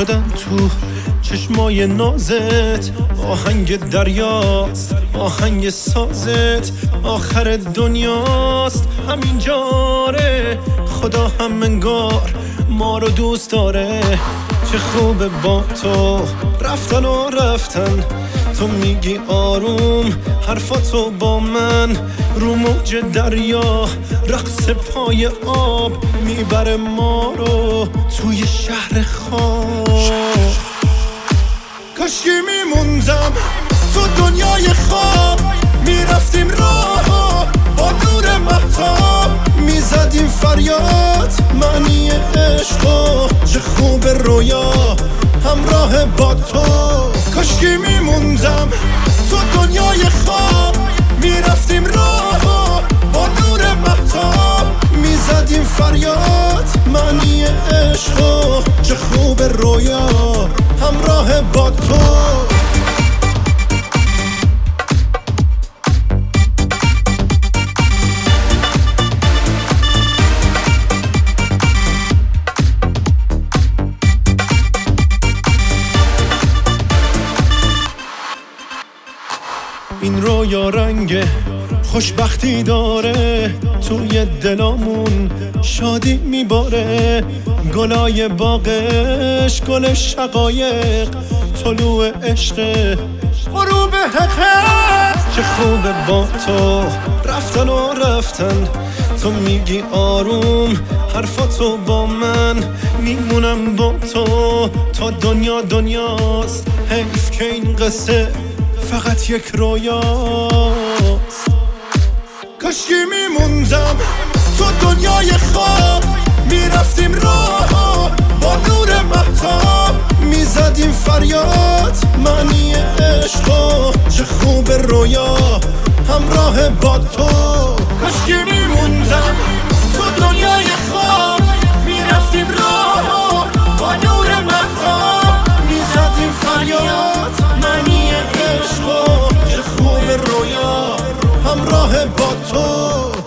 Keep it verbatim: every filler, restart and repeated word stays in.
شدم تو چشمای نازت، آهنگ دریاست آهنگ سازت، آخر دنیاست همین جاره. خدا هم انگار ما رو دوست داره. چه خوبه با تو رفتن و رفتن، تو میگی آروم حرفاتو با من، رو موج دریا رقص پای آب میبره ما رو توی شهر خواب. کاشکی میموندم تو دنیای خواب، میرفتیم راه با نور مهتاب، میزدیم فریاد معنی عشقو، چه خوب رویا همراه با تو. کاشکی میموندم تو دنیای خواب، میرفتیم راه با نور مهتاب، میزدیم فریاد معنی عشقو، چه خوب رویا همراه با تو. این رویا رنگ خوشبختی داره، توی دلامون شادی میباره، گلای باغش گل شقایق، طلوع عشق غروب حقیق. چه خوبه با تو رفتن و رفتن، تو میگی آروم حرفاتو با من، میمونم با تو تا دنیا دنیاست. حیف که این قصه فقط یک رویاست. کاشکی میموندم تو دنیای خواب، میرفتیم راه با نور مهتاب، میزدیم فریاد معنی عشقو، چه خوب رویا همراه با تو. کاشکی میموندم تو دنیای خواب، میرفتیم راه با نور مهتاب، میزدیم فریاد معنی عشقو، چه خوب رویا همراه با تو.